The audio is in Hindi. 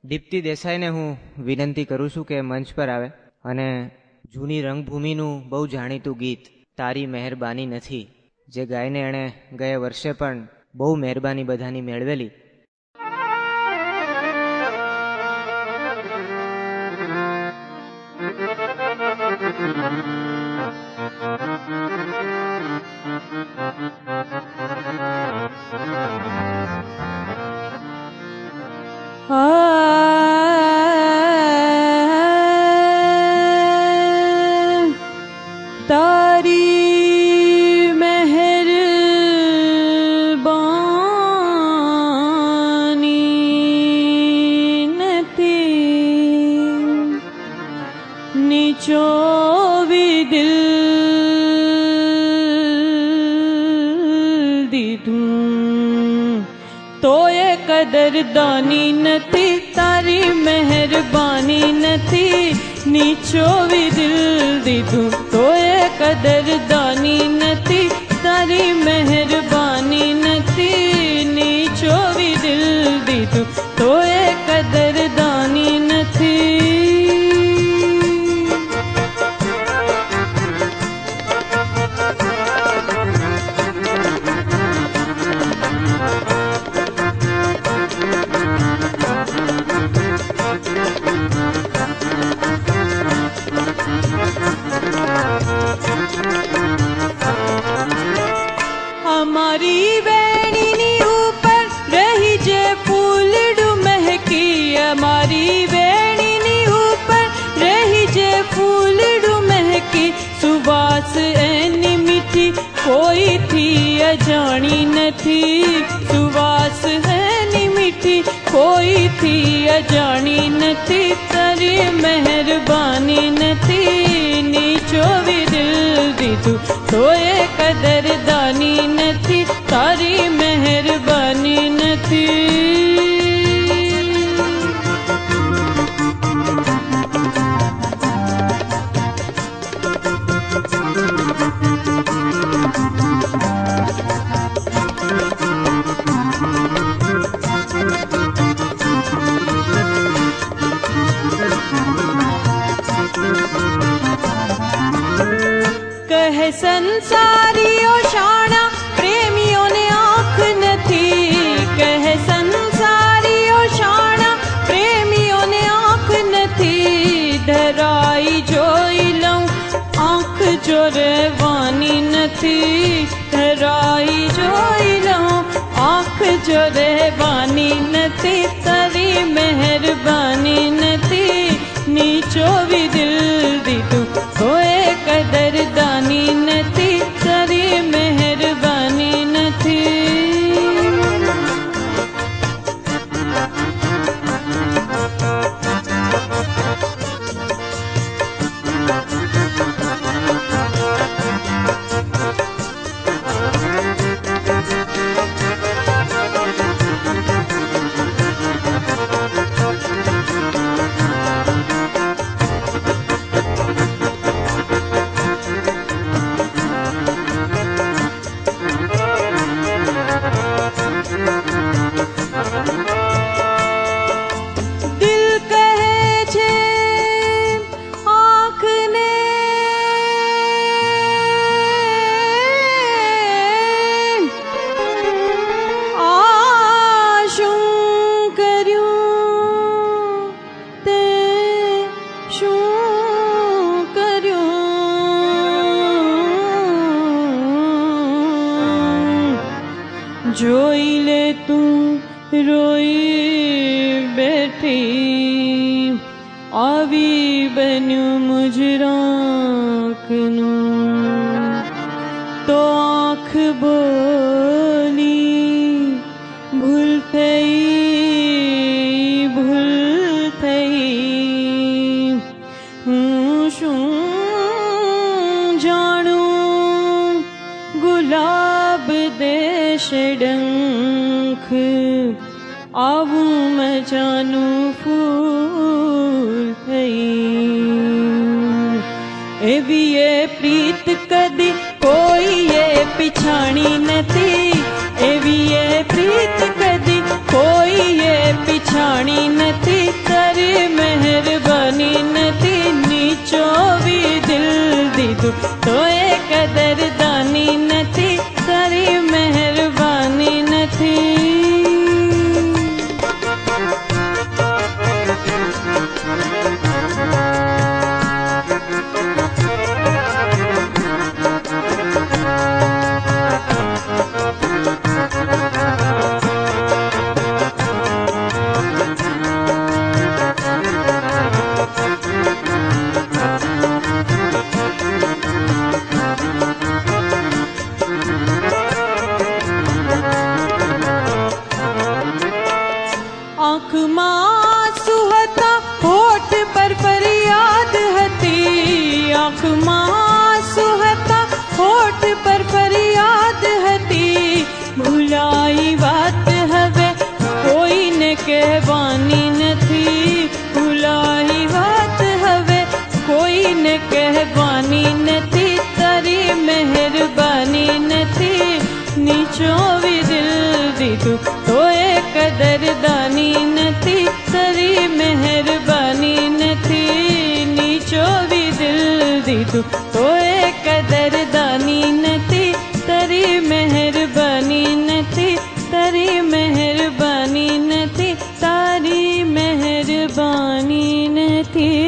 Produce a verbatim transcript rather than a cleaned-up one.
દીપ્તિ દેસાઈને હું વિનંતી કરું છું કે મંચ પર આવે અને જૂની રંગભૂમિનું બહુ જાણીતું ગીત તારી મહેરબાની નથી, જે ગાઈને એણે ગયા વર્ષે પણ બહુ મહેરબાની બધાની મેળવેલી, तारी मेहरबानी नथी नीचो भी दिल दीधूं तो ये कदरदानी नथी, तारी मेहरबानी नथी नीचो भी दिल दीधूं तो ये कदरदानी नथी, तारी मेहरबानी नथी नीचो भी दिल दीधूं तो ये कदरदानी नथी। हमारी वेणी ऊपर रही जे फूलड़ू महकी, हमारी वेणी ऊपर रही जे फूलड़ू महकी, सुबास ऐनी मीठी कोई थी अजानी नथी, सुबास ऐनी मीठी कोई थी अजानी नथी, तारी मेहरबानी नथी नीचो भी दिल दीधूं तो ये कदरदानी नथी, तारी मेहरबानी नथी। कहे संसारियों शाना प्रेमियों ने आँख नथी, कहे संसारियों शाना प्रेमियों ने आँख नथी, धराई जोई लऊं आँख जो रहवानी नथी, धराई जोई लऊं आँख जो रहवानी नथी, तारी मेहरबानी नथी नीचो भी दिल दीधूं कोई कदरदानी नथी, तारी मेहरबानी नथी। जोई ले तू रोई बैठी आवी बन्यू मुजराकनू तो आँख बोली भूल थई भूल थई हूँ शू जानू गुलाब देश डंख आवूं मैं जानू फूल थई, एवी ये प्रीत कदी कोई ये पिछाणी नथी, एवी ये प्रीत कदी कोई ये पिछाणी नथी, સુહતા હોઠ પર ફરિયાદ હતી, આંખમાં સુહતા હોઠ પર ફરિયાદ હતી, ભૂલાઈ વાત હવે કોઈને કહેવાની નથી, ભૂલાઈ વાત હવે કોઈને કહેવાની નથી, તારી મહેરબાની નથી, નીચોવી દિલ દીધું તો એ કદરદાની નથી, તારી મહેરબાની નથી, નીચોવી દિલ દીધું તો એ કદરદાની નથી, તારી મહેરબાની નથી, તારી મહેરબાની નથી, તારી મહેરબાની નથી.